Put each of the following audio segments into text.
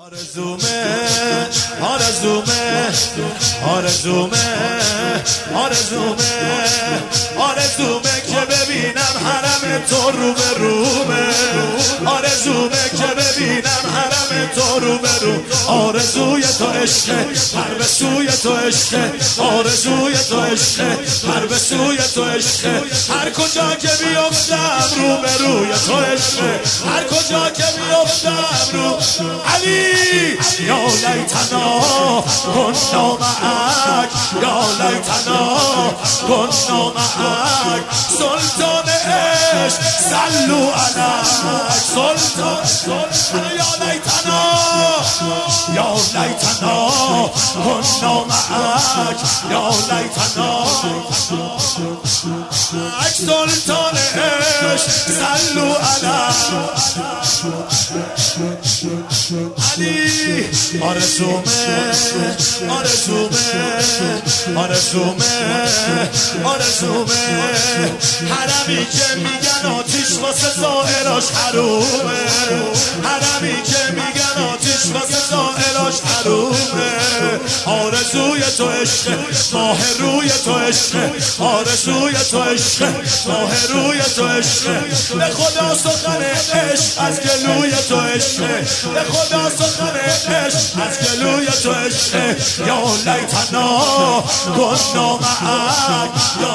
آرزومه آرزومه آرزومه آرزومه آرزومه که ببینم حرم تو رو به رومه آرزومه که ببینم حرم تو رو به رو آرزوی تو عشقه پر به سوی تو عشقه آرزوی تو عشقه پر به سوی تو عشقه هر کجا که بیفتم رو به روی تو عشقه هر کجا که بیفتم رو علی یا لیتنا کنا معک یا لیتنا کنا معک سلطان عشق صلوا علیک سلطان یا لیتنا کنا معک یا لیتنا سلطان عشق صلوا علیک علی آرزومه آرزومه آرزومه آرزومه حرمی که میگن آتیش واسه زائراش حرومه حرمی که میگن آتیش واسه زائراش حرومه آرزوی تو عشق ماه روی تو عشق آرزوی تو عشق ماه روی تو عشق به خدا سخن عشق از گلوی تو عشق به خدا سخن عشق از گلوی تو عشق یا لیتنا کنا معک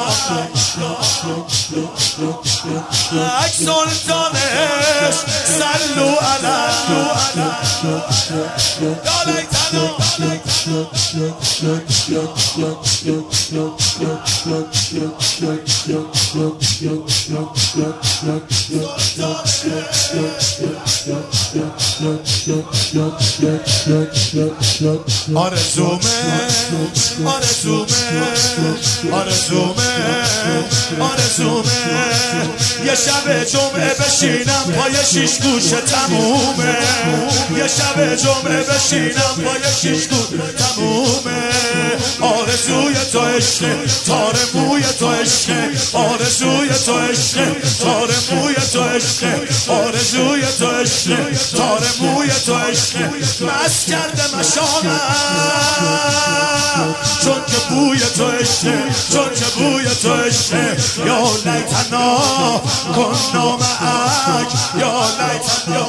یا سلطان عشق صلوا علیک یا لیتنا آرزومه آرزومه آرزومه آرزومه یه شب جمعه بشینم پای شیش گوشه تمومه یه شب جمعه بشینم پای شیش گوشه تمومه آرزوی تو عشق تار موی تو عشق آرزوی تو عشق تار موی تو عشق آرزوی تو عشق تار موی تو عشق مست کرده مشامم چون که بوی تو عشق چون که بوی تو عشق یا لیتنا کنا معک یا لیتنا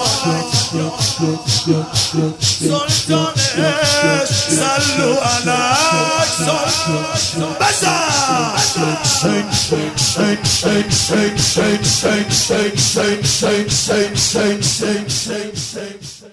سلطان عشق صلوا علیک بزن